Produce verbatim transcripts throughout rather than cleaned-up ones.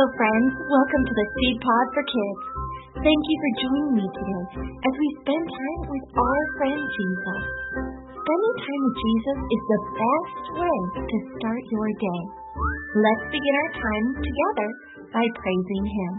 friends. Welcome to the Seed Pod for Kids. Thank you for joining me today as we spend time with our friend Jesus. Spending time with Jesus is the best way to start your day. Let's begin our time together by praising Him.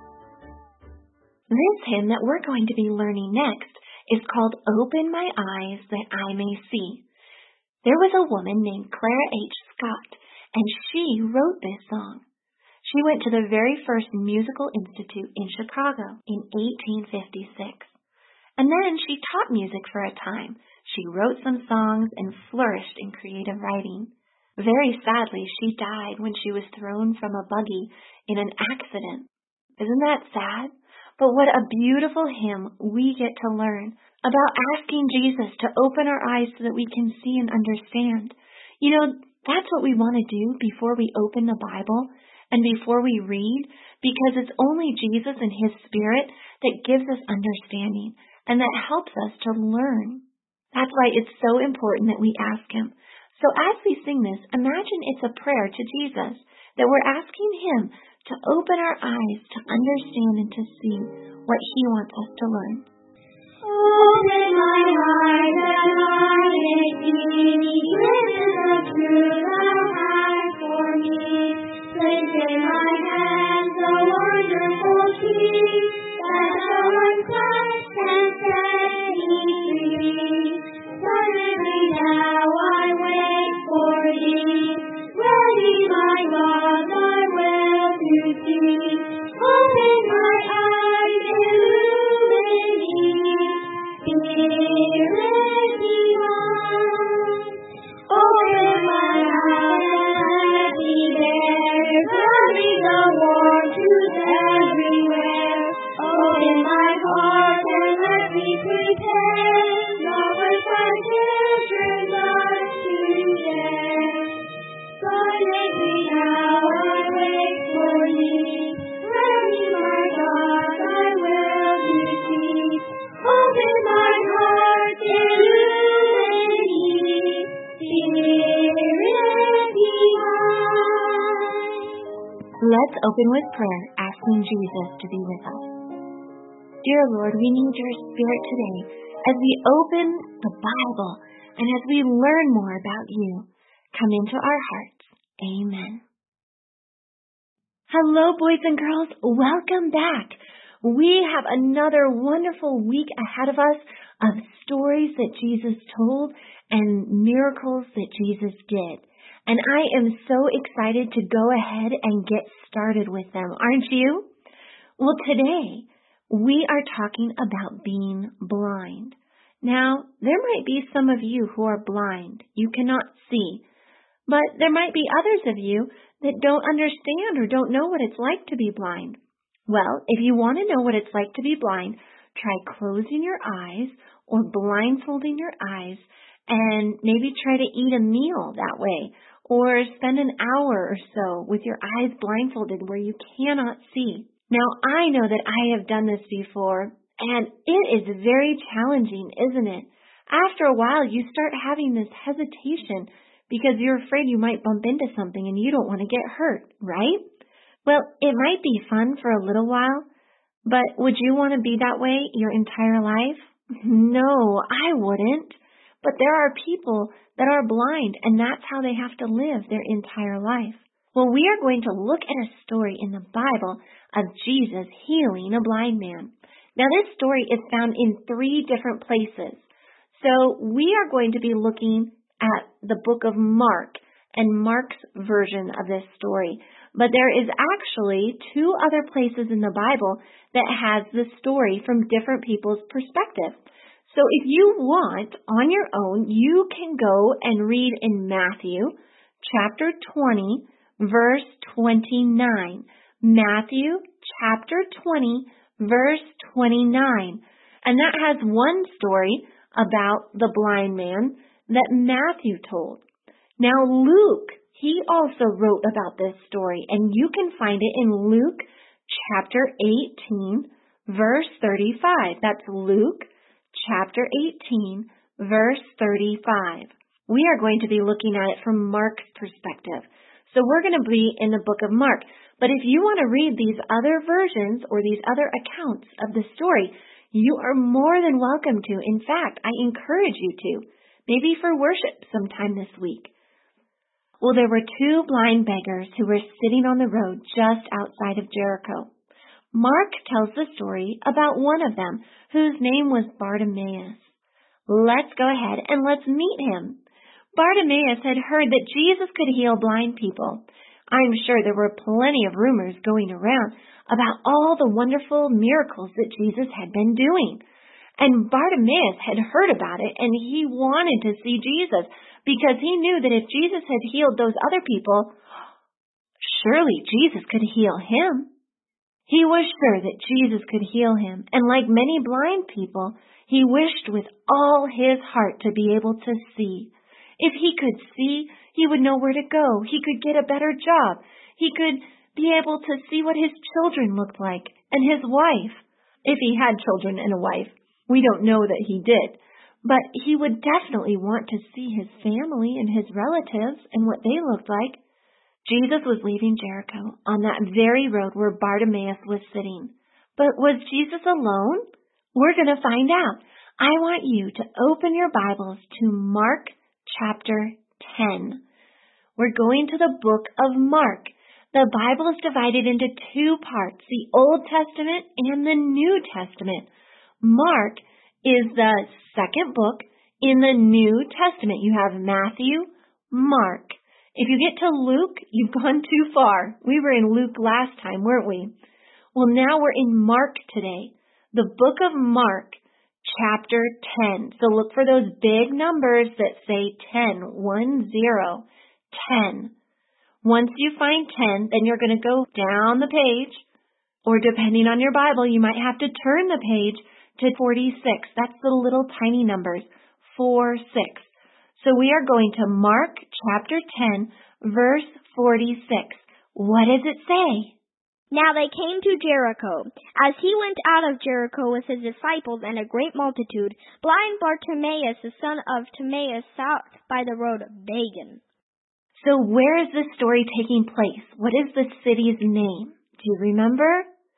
This hymn that we're going to be learning next is called Open My Eyes That I May See. There was a woman named Clara H. Scott, and she wrote this song. She went to the very first musical institute in Chicago in eighteen fifty-six. And then she taught music for a time. She wrote some songs and flourished in creative writing. Very sadly, she died when she was thrown from a buggy in an accident. Isn't that sad? But what a beautiful hymn we get to learn about asking Jesus to open our eyes so that we can see and understand. You know, that's what we want to do before we open the Bible and before we read, because it's only Jesus and His Spirit that gives us understanding and that helps us to learn. That's why it's so important that we ask Him. So as we sing this, imagine it's a prayer to Jesus, that we're asking Him to open our eyes to understand and to see what He wants us to learn. Open my heart that I may see riches of truth Thou hast for me. Place in my hands the wonderful key that shall unclasp and set me free. Suddenly now I wait for Thee, ready my God Thy will to see. Open my eyes, illumine me, Spirit divine. Open my eyes, let me bear, carry the warm truth everywhere. Open my heart and let me prepare, knowledge Thy children thus to share. Silently now I wait for Thee, ready my God Thy will to see. Open my heart, illumine me, Spirit divine. Let's open with prayer, asking Jesus to be with us. Dear Lord, we need Your Spirit today as we open the Bible and as we learn more about You. Come into our hearts. Amen. Hello, boys and girls. Welcome back. We have another wonderful week ahead of us of stories that Jesus told and miracles that Jesus did. And I am so excited to go ahead and get started with them, aren't you? Well, today we are talking about being blind. Now, there might be some of you who are blind. You cannot see. But there might be others of you that don't understand or don't know what it's like to be blind. Well, if you want to know what it's like to be blind, try closing your eyes or blindfolding your eyes and maybe try to eat a meal that way, or spend an hour or so with your eyes blindfolded where you cannot see. Now, I know that I have done this before, and it is very challenging, isn't it? After a while, you start having this hesitation because you're afraid you might bump into something and you don't want to get hurt, right? Well, it might be fun for a little while, but would you want to be that way your entire life? No, I wouldn't. But there are people that are blind, and that's how they have to live their entire life. Well, we are going to look at a story in the Bible of Jesus healing a blind man. Now, this story is found in three different places. So we are going to be looking at the book of Mark and Mark's version of this story. But there is actually two other places in the Bible that has the story from different people's perspective. So if you want, on your own, you can go and read in Matthew chapter twenty, verse twenty-nine. Matthew chapter twenty, verse twenty-nine. And that has one story about the blind man that Matthew told. Now Luke, he also wrote about this story, and you can find it in Luke chapter eighteen, verse thirty-five. That's Luke chapter eighteen, verse thirty-five. We are going to be looking at it from Mark's perspective. So we're going to be in the book of Mark. But if you want to read these other versions or these other accounts of the story, you are more than welcome to. In fact, I encourage you to. Maybe for worship sometime this week. Well, there were two blind beggars who were sitting on the road just outside of Jericho. Mark tells the story about one of them, whose name was Bartimaeus. Let's go ahead and let's meet him. Bartimaeus had heard that Jesus could heal blind people. I'm sure there were plenty of rumors going around about all the wonderful miracles that Jesus had been doing. And Bartimaeus had heard about it, and he wanted to see Jesus because he knew that if Jesus had healed those other people, surely Jesus could heal him. He was sure that Jesus could heal him, and like many blind people, he wished with all his heart to be able to see. If he could see, he would know where to go. He could get a better job. He could be able to see what his children looked like, and his wife, if he had children and a wife. We don't know that he did, but he would definitely want to see his family and his relatives and what they looked like. Jesus was leaving Jericho on that very road where Bartimaeus was sitting. But was Jesus alone? We're going to find out. I want you to open your Bibles to Mark chapter ten. We're going to the book of Mark. The Bible is divided into two parts, the Old Testament and the New Testament. Mark is the second book in the New Testament. You have Matthew, Mark. If you get to Luke, you've gone too far. We were in Luke last time, weren't we? Well, now we're in Mark today. The book of Mark, chapter ten. So look for those big numbers that say ten, one, zero, ten. Once you find ten, then you're going to go down the page, or depending on your Bible, you might have to turn the page to forty-six. That's the little tiny numbers, four, six. So we are going to Mark chapter ten, verse forty-six. What does it say? Now they came to Jericho. As he went out of Jericho with his disciples and a great multitude, blind Bartimaeus, the son of Timaeus, sat by the road begging. So where is this story taking place? What is the city's name? Do you remember?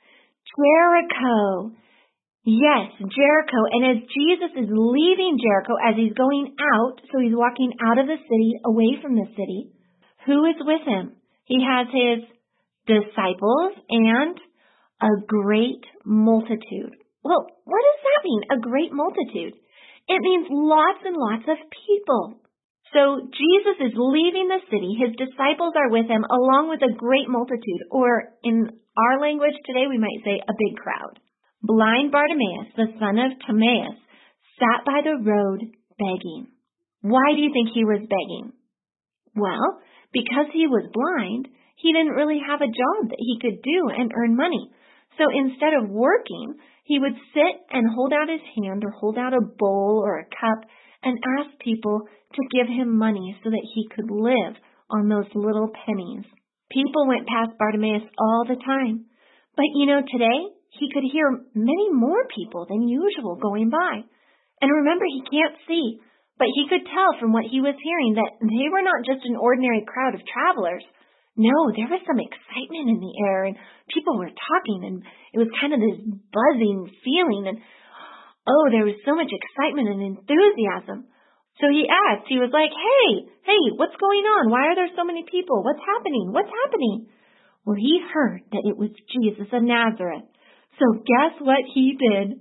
Jericho. Yes, Jericho. And as Jesus is leaving Jericho, as he's going out, so he's walking out of the city, away from the city, who is with him? He has his disciples and a great multitude. Well, what does that mean, a great multitude? It means lots and lots of people. So Jesus is leaving the city. His disciples are with him, along with a great multitude, or in our language today, we might say a big crowd. Blind Bartimaeus, the son of Timaeus, sat by the road begging. Why do you think he was begging? Well, because he was blind, he didn't really have a job that he could do and earn money. So instead of working, he would sit and hold out his hand or hold out a bowl or a cup and ask people to give him money so that he could live on those little pennies. People went past Bartimaeus all the time. But you know, today, he could hear many more people than usual going by. And remember, he can't see, but he could tell from what he was hearing that they were not just an ordinary crowd of travelers. No, there was some excitement in the air, and people were talking, and it was kind of this buzzing feeling, and oh, there was so much excitement and enthusiasm. So he asked, he was like, hey, hey, what's going on? Why are there so many people? What's happening? What's happening? Well, he heard that it was Jesus of Nazareth. So guess what he did?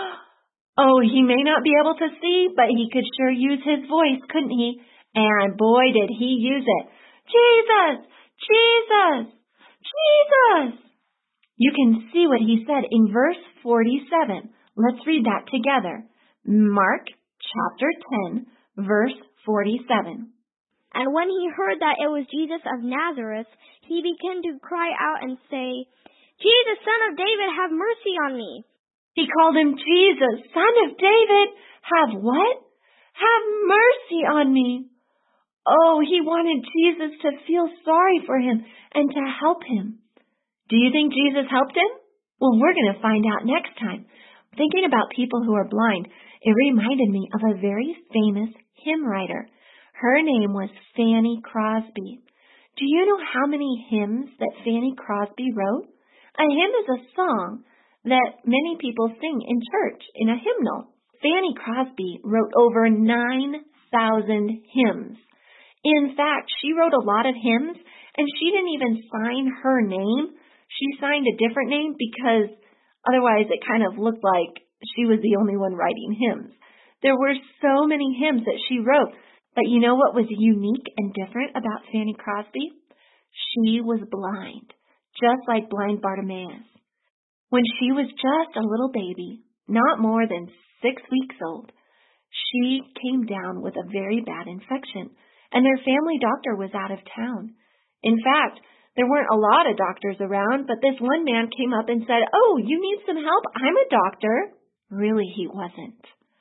Oh, he may not be able to see, but he could sure use his voice, couldn't he? And boy, did he use it. Jesus! Jesus! Jesus! You can see what he said in verse forty-seven. Let's read that together. Mark chapter ten, verse forty-seven. And when he heard that it was Jesus of Nazareth, he began to cry out and say, Jesus, son of David, have mercy on me. He called him Jesus, son of David. Have what? Have mercy on me. Oh, he wanted Jesus to feel sorry for him and to help him. Do you think Jesus helped him? Well, we're going to find out next time. Thinking about people who are blind, it reminded me of a very famous hymn writer. Her name was Fanny Crosby. Do Do you know how many hymns that Fanny Crosby wrote? A hymn is a song that many people sing in church, in a hymnal. Fanny Crosby wrote over nine thousand hymns. In fact, she wrote a lot of hymns, and she didn't even sign her name. She signed a different name because otherwise it kind of looked like she was the only one writing hymns. There were so many hymns that she wrote, but you know what was unique and different about Fanny Crosby? She was blind, just like blind Bartimaeus. When she was just a little baby, not more than six weeks old, she came down with a very bad infection, and their family doctor was out of town. In fact, there weren't a lot of doctors around, but this one man came up and said, "Oh, you need some help? I'm a doctor." Really, he wasn't.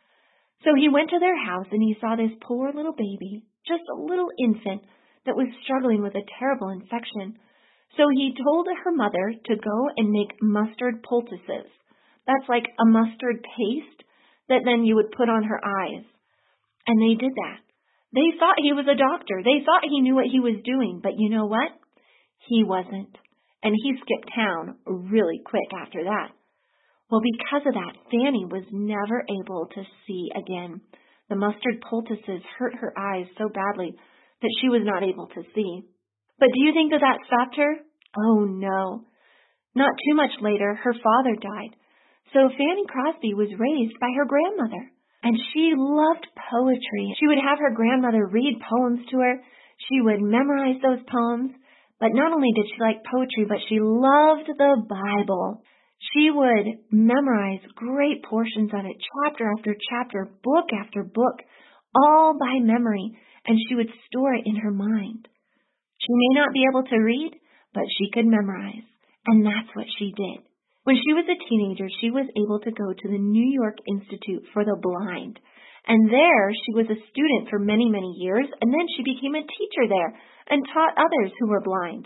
So he went to their house and he saw this poor little baby, just a little infant, that was struggling with a terrible infection. So he told her mother to go and make mustard poultices. That's like a mustard paste that then you would put on her eyes. And they did that. They thought he was a doctor. They thought he knew what he was doing. But you know what? He wasn't. And he skipped town really quick after that. Well, because of that, Fanny was never able to see again. The mustard poultices hurt her eyes so badly that she was not able to see. But do you think that that stopped her? Oh, no. Not too much later, her father died. So Fanny Crosby was raised by her grandmother. And she loved poetry. She would have her grandmother read poems to her. She would memorize those poems. But not only did she like poetry, but she loved the Bible. She would memorize great portions of it, chapter after chapter, book after book, all by memory, and she would store it in her mind. She may not be able to read, but she could memorize, and that's what she did. When she was a teenager, she was able to go to the New York Institute for the Blind, and there she was a student for many, many years, and then she became a teacher there and taught others who were blind.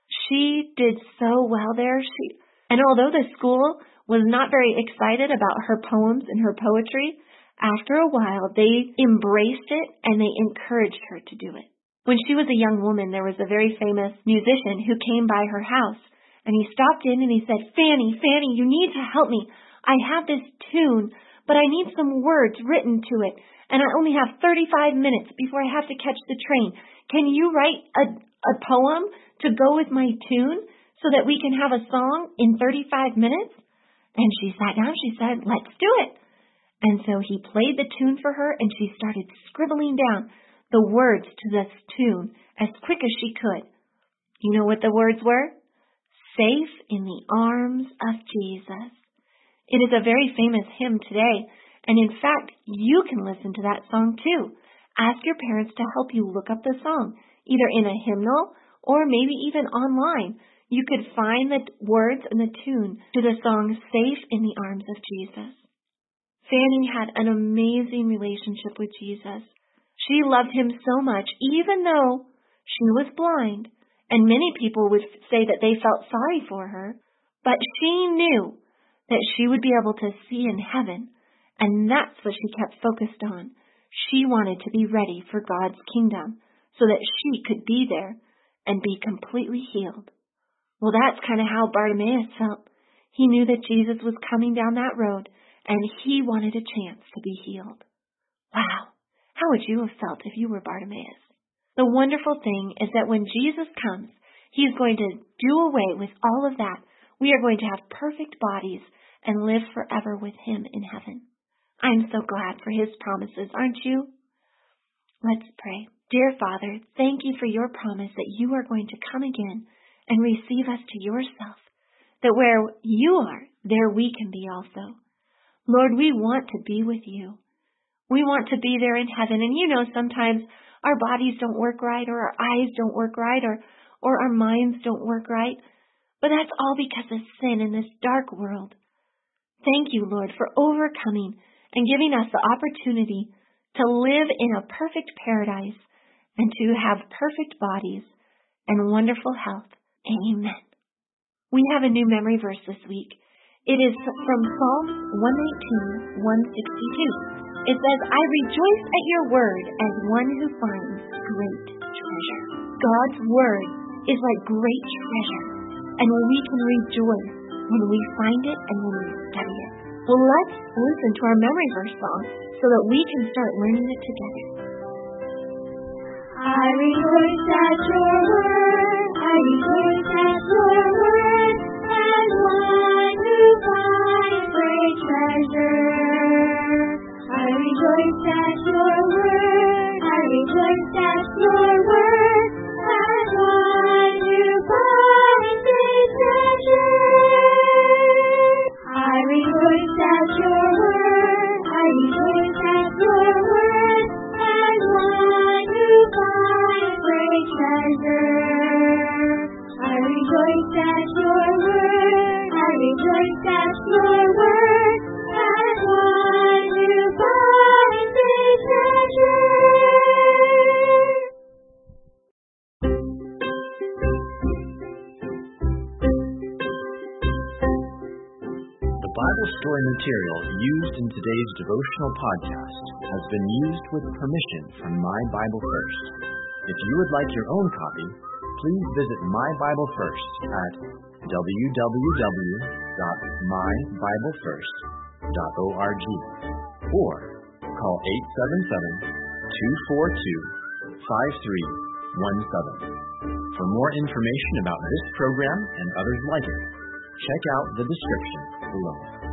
She did so well there. She And although the school was not very excited about her poems and her poetry, after a while they embraced it and they encouraged her to do it. When she was a young woman, there was a very famous musician who came by her house, and he stopped in and he said, "Fanny, Fanny, you need to help me. I have this tune, but I need some words written to it, and I only have thirty-five minutes before I have to catch the train. Can you write a, a poem to go with my tune so that we can have a song in thirty-five minutes? And she sat down, she said, "Let's do it." And so he played the tune for her, and she started scribbling down the words to this tune as quick as she could. You know what the words were? Safe in the arms of Jesus. It is a very famous hymn today, and in fact, you can listen to that song too. Ask your parents to help you look up the song, either in a hymnal or maybe even online. You could find the words and the tune to the song Safe in the Arms of Jesus. Fanny had an amazing relationship with Jesus. She loved him so much, even though she was blind, and many people would say that they felt sorry for her, but she knew that she would be able to see in heaven, and that's what she kept focused on. She wanted to be ready for God's kingdom so that she could be there and be completely healed. Well, that's kind of how Bartimaeus felt. He knew that Jesus was coming down that road, and he wanted a chance to be healed. Wow, how would you have felt if you were Bartimaeus? The wonderful thing is that when Jesus comes, he's going to do away with all of that. We are going to have perfect bodies and live forever with him in heaven. I'm so glad for his promises, aren't you? Let's pray. Dear Father, thank you for your promise that you are going to come again and receive us to yourself, that where you are, there we can be also. Lord, we want to be with you. We want to be there in heaven. And you know, sometimes our bodies don't work right, or our eyes don't work right, or, or our minds don't work right. But that's all because of sin in this dark world. Thank you, Lord, for overcoming and giving us the opportunity to live in a perfect paradise and to have perfect bodies and wonderful health. Amen. We have a new memory verse this week. It is from Psalm one nineteen, one sixty-two. It says, "I rejoice at your word as one who finds great treasure." God's word is like great treasure, and we can rejoice when we find it and when we study it. Well, let's listen to our memory verse song so that we can start learning it together. I rejoice at your word, I rejoice at your word, as one who finds great treasure. I rejoice at your word, I rejoice at your word, as one who finds great treasure. I rejoice at your word, I rejoice at your word, as one who finds great treasure. I rejoice at your word, I rejoice at your word, as one who finds great treasure. The Bible story material used in today's devotional podcast has been used with permission from My Bible First. If you would like your own copy, please visit My Bible First at w w w dot my bible first dot org or call eight seven seven, two four two, five three one seven. For more information about this program and others like it, check out the description below.